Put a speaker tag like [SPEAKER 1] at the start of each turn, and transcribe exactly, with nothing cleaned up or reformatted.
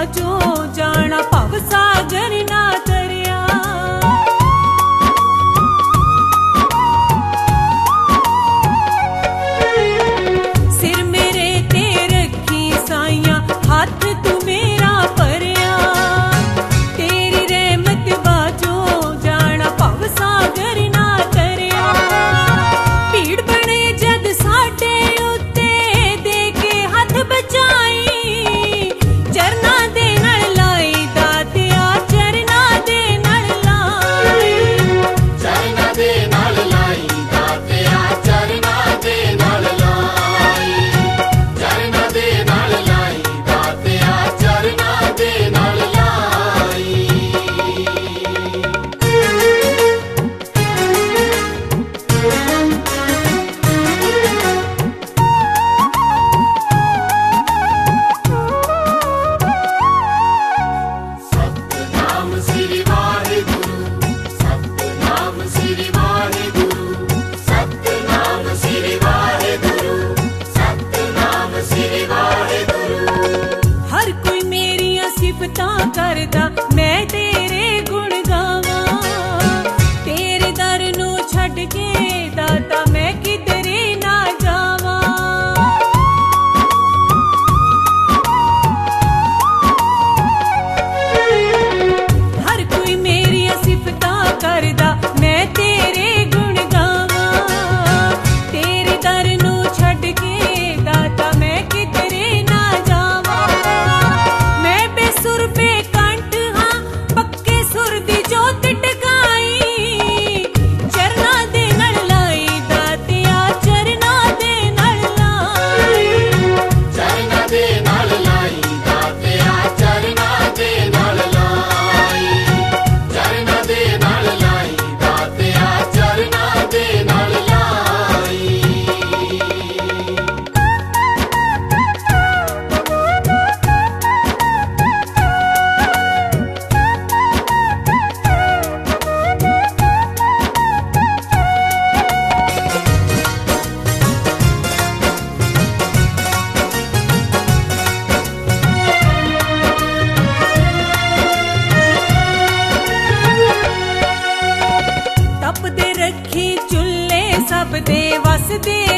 [SPEAKER 1] बाजो जाना भव सागर ना तरिया। सिर मेरे ते रखी साइया हाथ तू मेरा भरिया। तेरी रहमत बाजो जाना भव सागर ना तरिया। भीड़ बने जद साडे उत्ते दे के हाथ बचाई। चरना दे नल लाई दातिया चरना दे नल लाई।
[SPEAKER 2] चरना दे नल लाई दातिया चरना दे नल लाई। चरना दे नल लाई दातिया चरना दे नल लाई। सतनाम श्री वाहिगुरु सतनाम श्री वाहिगुरु सतनाम श्री वाहिगुरु सतनाम श्री वाहिगुरु।
[SPEAKER 1] हर कोई मेरिया सिफतां करदा मैं तेरे गुण गावां। तेरे दर नू छड्ड के दाता मैं किधरे ना जावां। हर कोई मेरिया सिफतां करदा मैं तेरे गुण गावां। तेरे दर नू छड्ड के दाता मैं किधरे ना जावां। मैं बेसुर बेकंठ हां पक्के सुर दी जोत टकाई। चरना दे नल लाई दातिया चरना दे नल लाई।
[SPEAKER 2] चरना दे नल लाई दातिया चरना दे नल लाई। चरना दे नल लाई दातिया चरना दे नल लाई।
[SPEAKER 1] तप दे रखी चुल्ले सब दे वस दे